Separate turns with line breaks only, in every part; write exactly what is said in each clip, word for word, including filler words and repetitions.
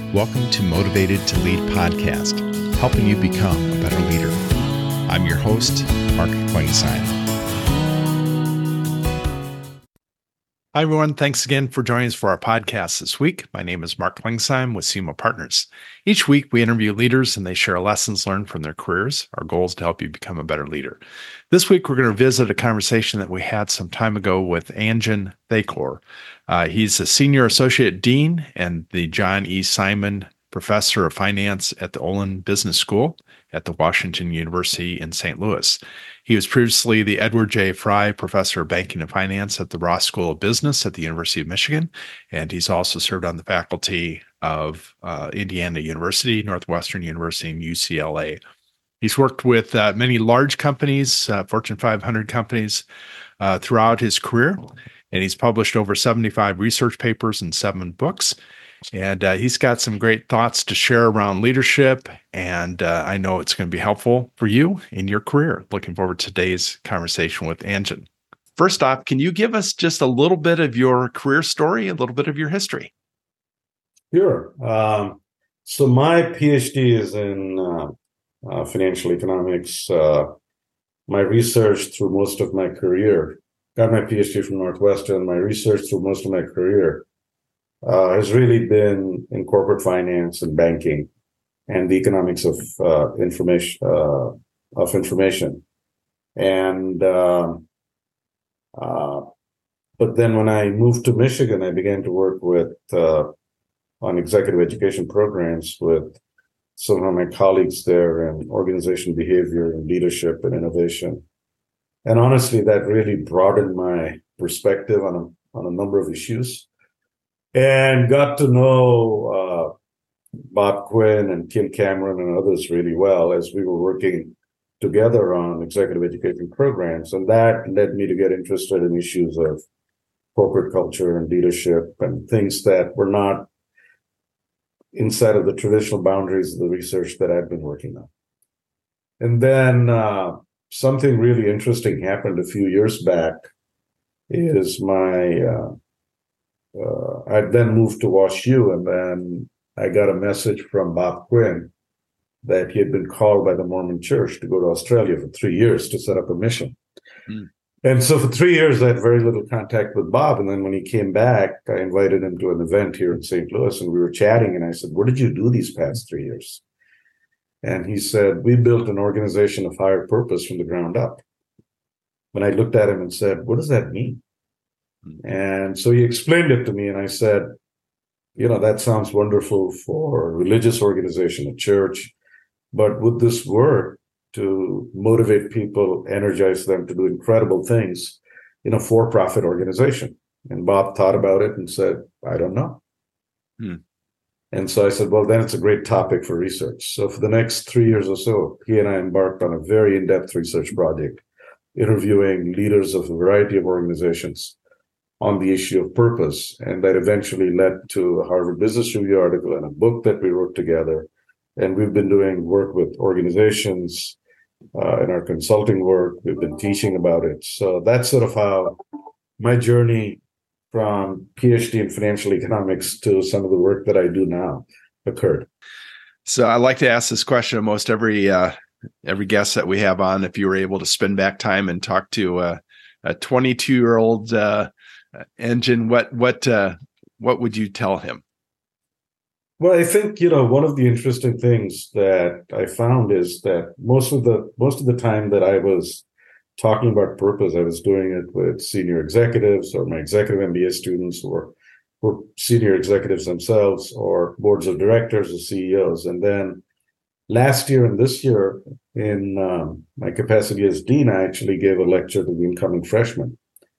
Welcome to Motivated to Lead podcast, helping you become a better leader. I'm your host, Mark Klingsheim. Hi, everyone. Thanks again for joining us for our podcast this week. My name is Mark Klingsheim with SEMO Partners. Each week, we interview leaders and they share lessons learned from their careers. Our goal is to help you become a better leader. This week, we're going to visit a conversation that we had some time ago with Anjan Thakor. Uh, he's a senior associate dean and the John E. Simon Professor of Finance at the Olin Business School at the Washington University in Saint Louis. He was previously the Edward J. Fry Professor of Banking and Finance at the Ross School of Business at the University of Michigan, and he's also served on the faculty of uh, Indiana University, Northwestern University, and U C L A. He's worked with uh, many large companies, uh, Fortune five hundred companies, uh, throughout his career, and he's published over seventy-five research papers and seven books. And uh, he's got some great thoughts to share around leadership, and uh, I know it's going to be helpful for you in your career. Looking forward to today's conversation with Anjan. First off, can you give us just a little bit of your career story, a little bit of your history?
Sure. Um, so my PhD is in uh, uh, financial economics. Uh, my research through most of my career, got my PhD from Northwestern. My research through most of my career Uh, has really been in corporate finance and banking and the economics of uh, information. Uh, of information, and uh, uh, but then when I moved to Michigan, I began to work with uh, on executive education programs with some of my colleagues there in organization behavior and leadership and innovation. And honestly, that really broadened my perspective on a, on a number of issues. And got to know uh, Bob Quinn and Kim Cameron and others really well as we were working together on executive education programs. And that led me to get interested in issues of corporate culture and leadership and things that were not inside of the traditional boundaries of the research that I've been working on. And then uh, something really interesting happened a few years back is my... Uh, Uh, I then moved to WashU, and then I got a message from Bob Quinn that he had been called by the Mormon Church to go to Australia for three years to set up a mission. Mm. And so for three years, I had very little contact with Bob. And then when he came back, I invited him to an event here in Saint Louis, and we were chatting. And I said, "What did you do these past three years?" And he said, "We built an organization of higher purpose from the ground up." When I looked at him and said, "What does that mean?" And so he explained it to me, and I said, you know, that sounds wonderful for a religious organization, a church, but would this work to motivate people, energize them to do incredible things in a for-profit organization? And Bob thought about it and said, "I don't know." Hmm. And so I said, well, then it's a great topic for research. So for the next three years or so, he and I embarked on a very in-depth research project, interviewing leaders of a variety of organizations on the issue of purpose. And that eventually led to a Harvard Business Review article and a book that we wrote together. And we've been doing work with organizations uh, in our consulting work. We've been teaching about it. So that's sort of how my journey from PhD in financial economics to some of the work that I do now occurred.
So I like to ask this question of most every uh, every guest that we have on. If you were able to spend back time and talk to uh, a twenty-two-year-old uh, Anjan, what what uh, what would you tell him?
Well, I think, you know, one of the interesting things that I found is that most of the most of the time that I was talking about purpose, I was doing it with senior executives or my executive M B A students or were senior executives themselves or boards of directors or C E Os. And then last year and this year, in um, my capacity as dean, I actually gave a lecture to the incoming freshmen.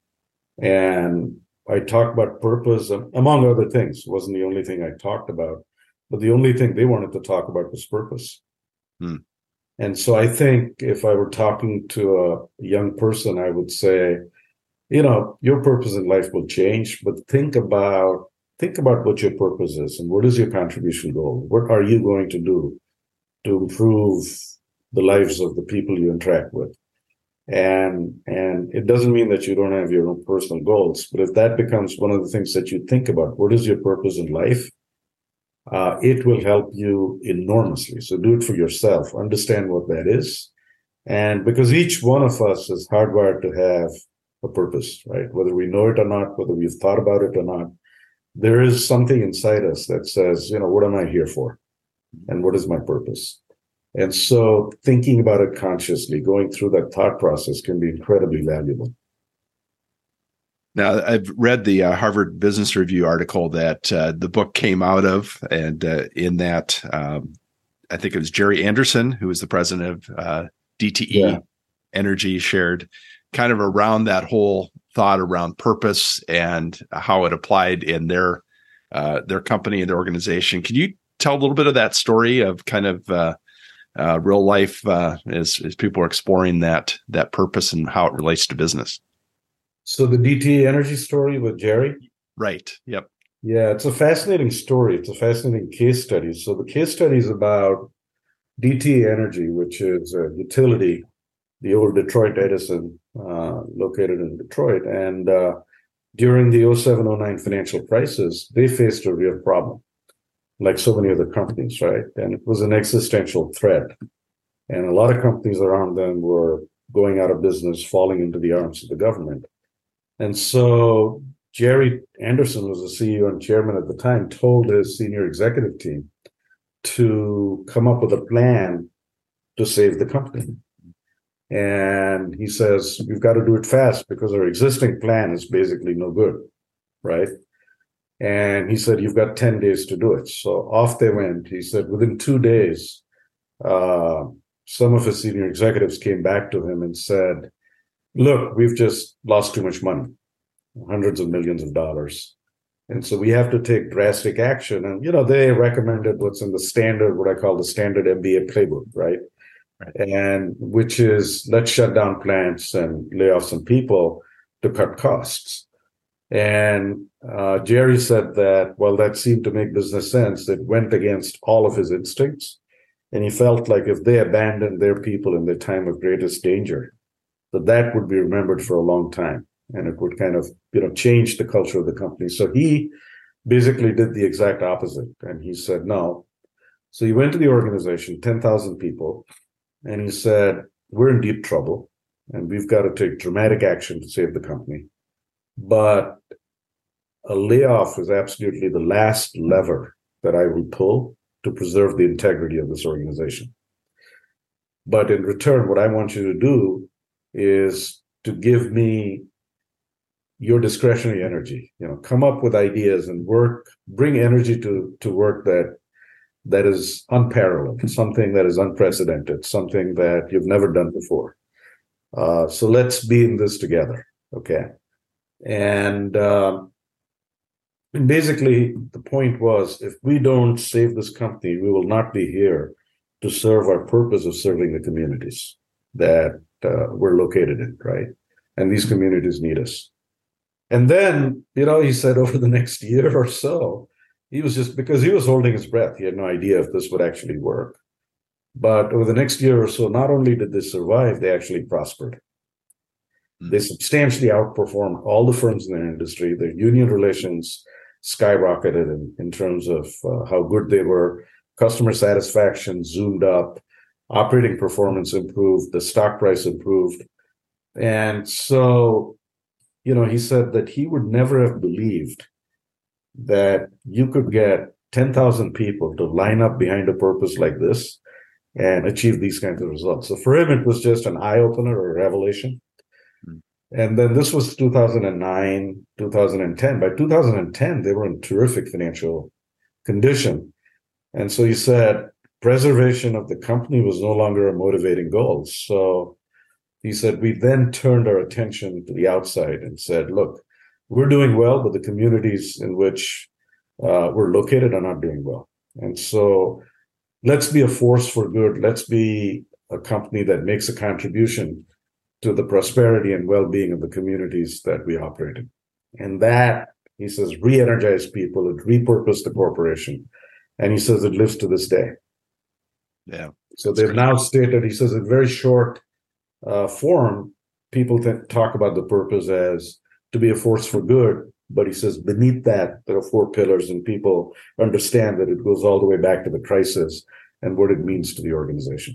And I talked about purpose, among other things. It wasn't the only thing I talked about, but the only thing they wanted to talk about was purpose. Hmm. And so I think if I were talking to a young person, I would say, you know, your purpose in life will change, but think about think about what your purpose is and what is your contribution goal? What are you going to do to improve the lives of the people you interact with? And and it doesn't mean that you don't have your own personal goals, but if that becomes one of the things that you think about, what is your purpose in life? uh, it will help you enormously. So do it for yourself. Understand what that is. And because each one of us is hardwired to have a purpose, right? Whether we know it or not, whether we've thought about it or not, there is something inside us that says, you know, what am I here for? And what is my purpose? And so thinking about it consciously, going through that thought process can be incredibly valuable.
Now, I've read the uh, Harvard Business Review article that uh, the book came out of, and uh, in that, um, I think it was Jerry Anderson, who was the president of uh, D T E yeah. Energy, shared kind of around that whole thought around purpose and how it applied in their uh, their company and their organization. Can you tell a little bit of that story of kind of uh, uh, real life uh, as, as people are exploring that that purpose and how it relates to business?
So the D T E Energy story with Jerry?
Right. Yep.
Yeah, it's a fascinating story. It's a fascinating case study. So the case study is about D T E Energy, which is a utility, the old Detroit Edison, uh, located in Detroit. And uh, during the oh seven oh nine financial crisis, they faced a real problem, like so many other companies, right? And it was an existential threat. And a lot of companies around them were going out of business, falling into the arms of the government. And so Jerry Anderson was the C E O and chairman at the time, told his senior executive team to come up with a plan to save the company. And he says, we've got to do it fast because our existing plan is basically no good, right? And he said, you've got ten days to do it. So off they went. He said, within two days, uh, some of his senior executives came back to him and said, look, we've just lost too much money, hundreds of millions of dollars. And so we have to take drastic action. And, you know, they recommended what's in the standard, what I call the standard M B A playbook, right? right? And which is let's shut down plants and lay off some people to cut costs. And uh, Jerry said that, well, that seemed to make business sense. It went against all of his instincts. And he felt like if they abandoned their people in their time of greatest danger, that that would be remembered for a long time, and it would kind of, you know, change the culture of the company. So he basically did the exact opposite, and he said no. So he went to the organization, ten thousand people, and he said, we're in deep trouble, and we've got to take dramatic action to save the company. But a layoff is absolutely the last lever that I will pull to preserve the integrity of this organization. But in return, what I want you to do is to give me your discretionary energy, you know, come up with ideas and work, bring energy to, to work that that is unparalleled, something that is unprecedented, something that you've never done before. Uh, so let's be in this together, okay? And, uh, and basically the point was, if we don't save this company, we will not be here to serve our purpose of serving the communities that uh, we're located in, right? And these communities need us. And then, you know, he said over the next year or so, he was just, because he was holding his breath, he had no idea if this would actually work. But over the next year or so, not only did they survive, they actually prospered. Mm-hmm. They substantially outperformed all the firms in their industry. Their union relations skyrocketed in, in terms of uh, how good they were. Customer satisfaction zoomed up. Operating performance improved. The stock price improved. And so, you know, he said that he would never have believed that you could get ten thousand people to line up behind a purpose like this and achieve these kinds of results. So for him, it was just an eye-opener or a revelation. Mm-hmm. And then this was two thousand nine, two thousand ten. By two thousand ten, they were in terrific financial condition. And so he said preservation of the company was no longer a motivating goal. So he said, we then turned our attention to the outside and said, look, we're doing well, but the communities in which uh, we're located are not doing well. And so let's be a force for good. Let's be a company that makes a contribution to the prosperity and well-being of the communities that we operate in. And that, he says, re-energized people. It repurposed the corporation. And he says it lives to this day.
Yeah.
So they've now stated, he says, in very short uh, form, people th- talk about the purpose as to be a force for good, But he says beneath that, there are four pillars, and people understand that it goes all the way back to the crisis and what it means to the organization.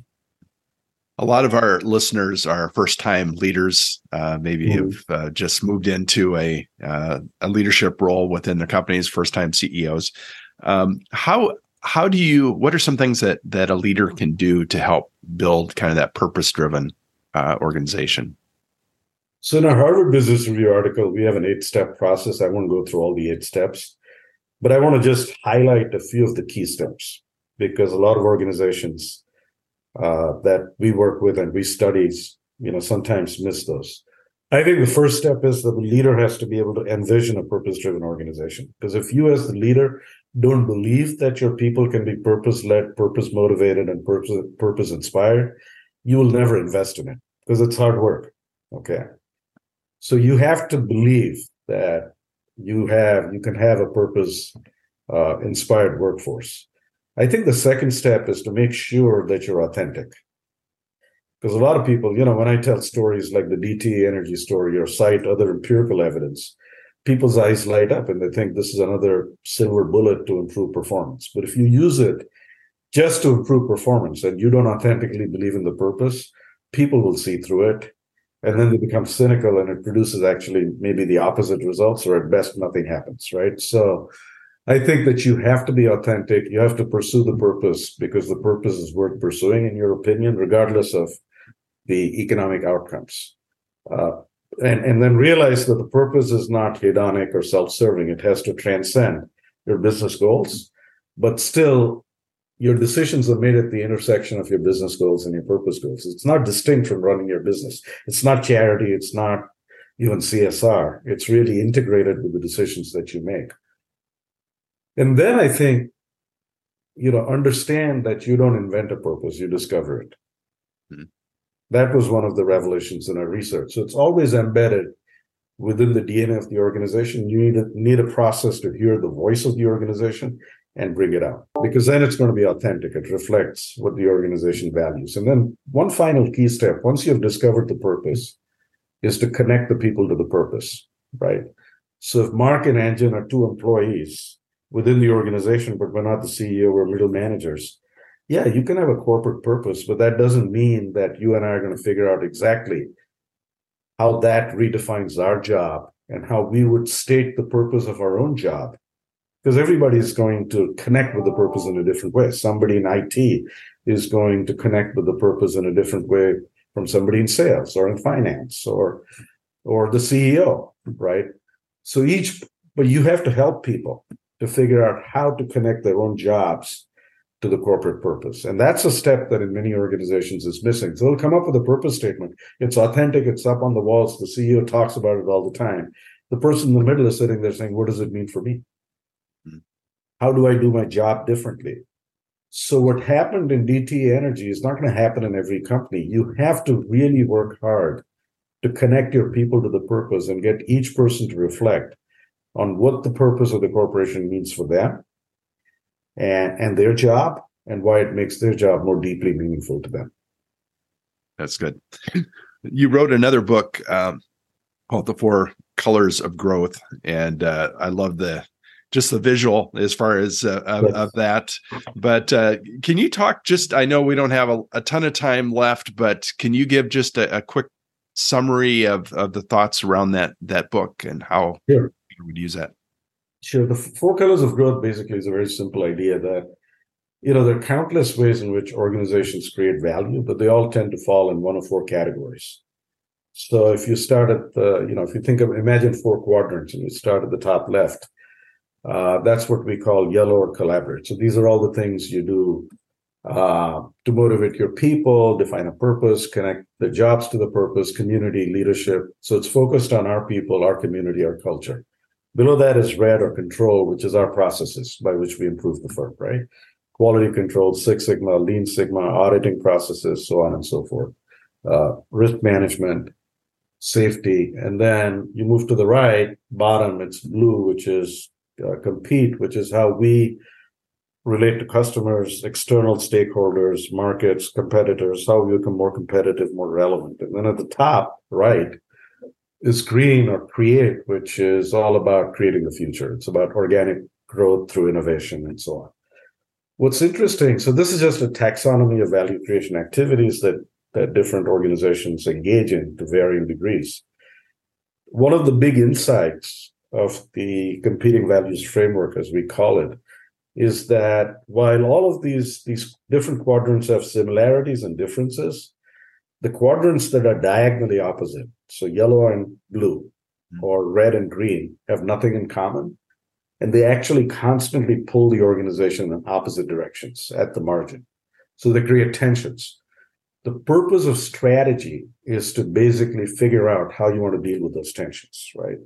A lot of our listeners are first-time leaders, uh, maybe mm-hmm. have uh, just moved into a uh, a leadership role within their companies, first-time C E Os. Um, how how do you? What are some things that that a leader can do to help build kind of that purpose-driven uh, organization?
So in our Harvard Business Review article, we have an eight-step process. I won't go through all the eight steps, but I want to just highlight a few of the key steps, because a lot of organizations Uh, that we work with and we study, you know, sometimes miss those. I think the first step is that the leader has to be able to envision a purpose-driven organization. Because if you as the leader don't believe that your people can be purpose-led, purpose-motivated, and purpose, purpose-inspired, you will never invest in it because it's hard work, okay? So you have to believe that you have, you can have a purpose-inspired uh, workforce. I think the second step is to make sure that you're authentic. Because a lot of people, you know, when I tell stories like the D T E Energy story or cite other empirical evidence, people's eyes light up and they think this is another silver bullet to improve performance. But if you use it just to improve performance and you don't authentically believe in the purpose, people will see through it. And then they become cynical and it produces actually maybe the opposite results, or at best, nothing happens, right? So I think that you have to be authentic. You have to pursue the purpose because the purpose is worth pursuing, in your opinion, regardless of the economic outcomes. Uh, and, and then realize that the purpose is not hedonic or self-serving. It has to transcend your business goals, but still your decisions are made at the intersection of your business goals and your purpose goals. It's not distinct from running your business. It's not charity. It's not even C S R. It's really integrated with the decisions that you make. And then I think, you know, understand that you don't invent a purpose, you discover it. Mm-hmm. That was one of the revelations in our research. So it's always embedded within the D N A of the organization. You need a, need a process to hear the voice of the organization and bring it out, because then it's going to be authentic. It reflects what the organization values. And then one final key step, once you've discovered the purpose, is to connect the people to the purpose, right? So if Mark and Anjan are two employees within the organization, but we're not the C E O or middle managers, yeah, you can have a corporate purpose, but that doesn't mean that you and I are going to figure out exactly how that redefines our job and how we would state the purpose of our own job. Because everybody is going to connect with the purpose in a different way. Somebody in I T is going to connect with the purpose in a different way from somebody in sales or in finance or, or the C E O, right? So each, but you have to help people to figure out how to connect their own jobs to the corporate purpose. And that's a step that in many organizations is missing. So they'll come up with a purpose statement. It's authentic. It's up on the walls. The C E O talks about it all the time. The person in the middle is sitting there saying, what does it mean for me? Mm-hmm. How do I do my job differently? So what happened in D T E Energy is not going to happen in every company. You have to really work hard to connect your people to the purpose and get each person to reflect on what the purpose of the corporation means for them and, and their job, and why it makes their job more deeply meaningful to them.
That's good. You wrote another book um, called The Four Colors of Growth, and uh, I love the just the visual as far as uh, of, yes. of that. But uh, can you talk just, I know we don't have a, a ton of time left, but can you give just a, a quick summary of, of the thoughts around that that book and how
sure.
you would use that?
Sure. The Four Colors of Growth basically is a very simple idea that, you know, there are countless ways in which organizations create value, but they all tend to fall in one of four categories. So if you start at the, you know, if you think of, imagine four quadrants and you start at the top left, uh, that's what we call yellow or collaborate. So these are all the things you do uh, to motivate your people, define a purpose, connect the jobs to the purpose, community, leadership. So it's focused on our people, our community, our culture. Below that is red or control, which is our processes by which we improve the firm, right? Quality control, Six Sigma, Lean Sigma, auditing processes, so on and so forth. Uh, risk management, safety. And then you move to the right, bottom, it's blue, which is uh, compete, which is how we relate to customers, external stakeholders, markets, competitors, how we become more competitive, more relevant. And then at the top right is green or create, which is all about creating the future. It's about organic growth through innovation and so on. What's interesting, so this is just a taxonomy of value creation activities that, that different organizations engage in to varying degrees. One of the big insights of the competing values framework, as we call it, is that while all of these, these different quadrants have similarities and differences, the quadrants that are diagonally opposite, so yellow and blue or red and green, have nothing in common. And they actually constantly pull the organization in opposite directions at the margin. So they create tensions. The purpose of strategy is to basically figure out how you want to deal with those tensions, right?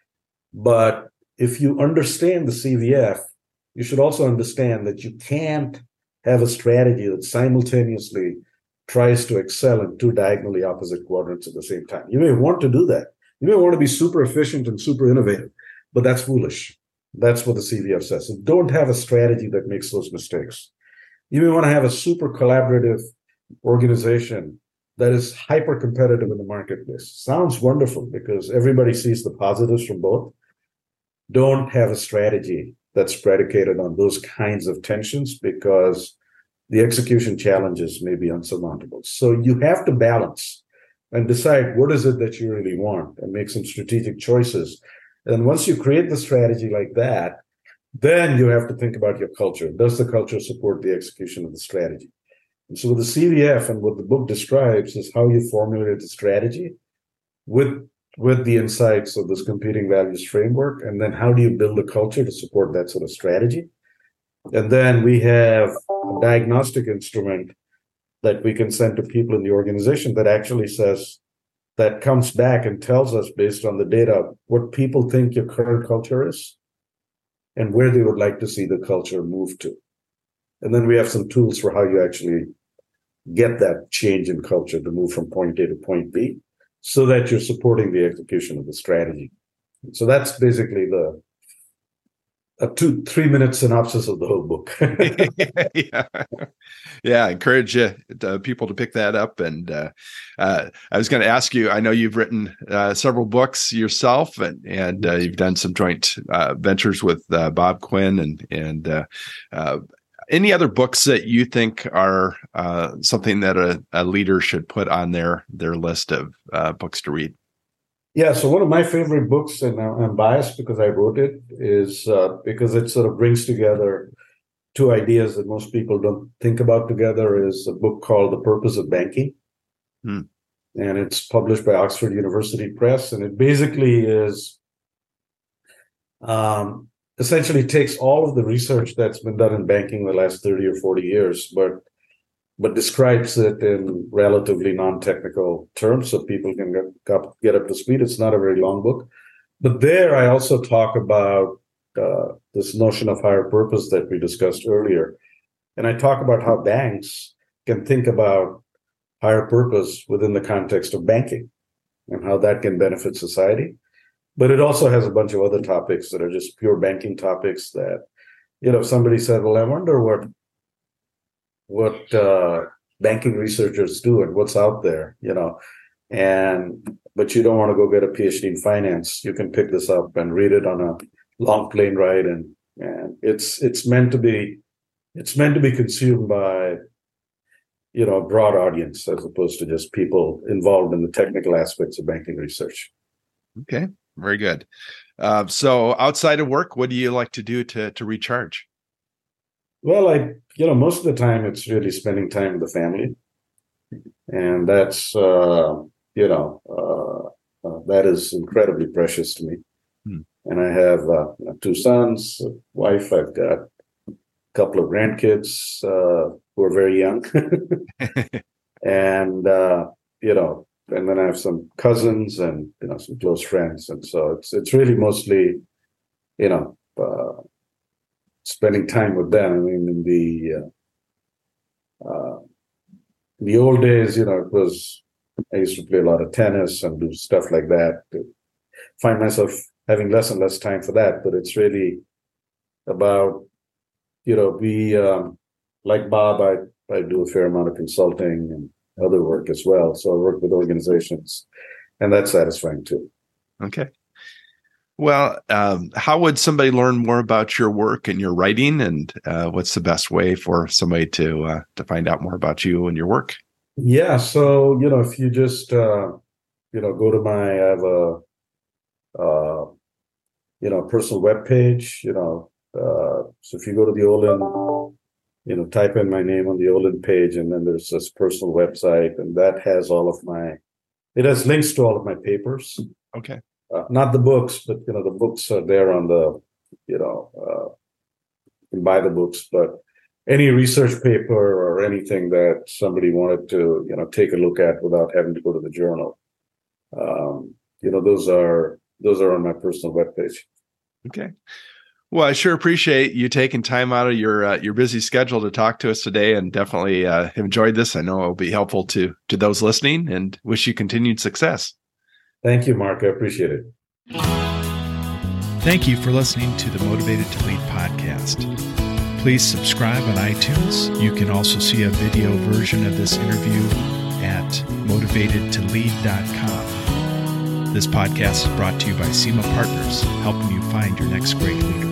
But if you understand the C V F, you should also understand that you can't have a strategy that simultaneously tries to excel in two diagonally opposite quadrants at the same time. You may want to do that. You may want to be super efficient and super innovative, but that's foolish. That's what the C V F says. So don't have a strategy that makes those mistakes. You may want to have a super collaborative organization that is hyper competitive in the marketplace. Sounds wonderful because everybody sees the positives from both. Don't have a strategy that's predicated on those kinds of tensions because the execution challenges may be unsurmountable. So you have to balance and decide what is it that you really want and make some strategic choices. And once you create the strategy like that, then you have to think about your culture. Does the culture support the execution of the strategy? And so with the C V F and what the book describes is how you formulate the strategy with, with the insights of this competing values framework. And then how do you build a culture to support that sort of strategy? And then we have a diagnostic instrument that we can send to people in the organization that actually says, that comes back and tells us based on the data what people think your current culture is and where they would like to see the culture move to. And then we have some tools for how you actually get that change in culture to move from point A to point B so that you're supporting the execution of the strategy. So that's basically the a two, three minute synopsis of the whole book.
yeah. yeah. I encourage you to, people to pick that up. And uh, uh, I was going to ask you, I know you've written uh, several books yourself and, and uh, you've done some joint uh, ventures with uh, Bob Quinn and, and uh, uh, any other books that you think are uh, something that a, a leader should put on their, their list of uh, books to read?
Yeah, so one of my favorite books, and I'm biased because I wrote it, is uh, because it sort of brings together two ideas that most people don't think about together, is a book called The Purpose of Banking. Hmm. And it's published by Oxford University Press. And it basically is, um, essentially takes all of the research that's been done in banking the last thirty or forty years, but but describes it in relatively non-technical terms so people can get up, get up to speed. It's not a very long book. But there I also talk about uh, this notion of higher purpose that we discussed earlier. And I talk about how banks can think about higher purpose within the context of banking and how that can benefit society. But it also has a bunch of other topics that are just pure banking topics that, you know, if somebody said, well, I wonder what what uh, banking researchers do and what's out there, you know, and, but you don't want to go get a PhD in finance. You can pick this up and read it on a long plane ride. And, and it's, it's meant to be, it's meant to be consumed by, you know, a broad audience as opposed to just people involved in the technical aspects of banking research.
Okay. Very good. Uh, so outside of work, what do you like to do to, to recharge?
Well, I, you know, most of the time it's really spending time with the family. And that's, uh, you know, uh, uh, that is incredibly precious to me. Hmm. And I have uh, you know, two sons, a wife. I've got a couple of grandkids uh, who are very young. and, uh, you know, and then I have some cousins and, you know, some close friends. And so it's, it's really mostly, you know, uh, spending time with them. I mean, in the uh, uh, in the old days, you know, it was, I used to play a lot of tennis and do stuff like that. To find myself having less and less time for that. But it's really about, you know, we, um, like Bob, I, I do a fair amount of consulting and other work as well. So I work with organizations, and that's satisfying too.
Okay. Well, um, how would somebody learn more about your work and your writing, and uh, what's the best way for somebody to uh, to find out more about you and your work?
Yeah, so you know, if you just uh, you know go to my I have a uh, you know personal web page. You know, uh, so if you go to the Olin, you know, type in my name on the Olin page, and then there's this personal website, and that has all of my. It has links to all of my papers.
Okay.
Uh, not the books, but you know the books are there on the, you know, uh, you can buy the books. But any research paper or anything that somebody wanted to, you know, take a look at without having to go to the journal, um, you know, those are those are on my personal webpage.
Okay. Well, I sure appreciate you taking time out of your uh, your busy schedule to talk to us today, and definitely uh, enjoyed this. I know it'll be helpful to to those listening, and wish you continued success.
Thank you, Mark. I appreciate it.
Thank you for listening to the Motivated to Lead podcast. Please subscribe on iTunes. You can also see a video version of this interview at motivated to lead dot com. This podcast is brought to you by SEMA Partners, helping you find your next great leader.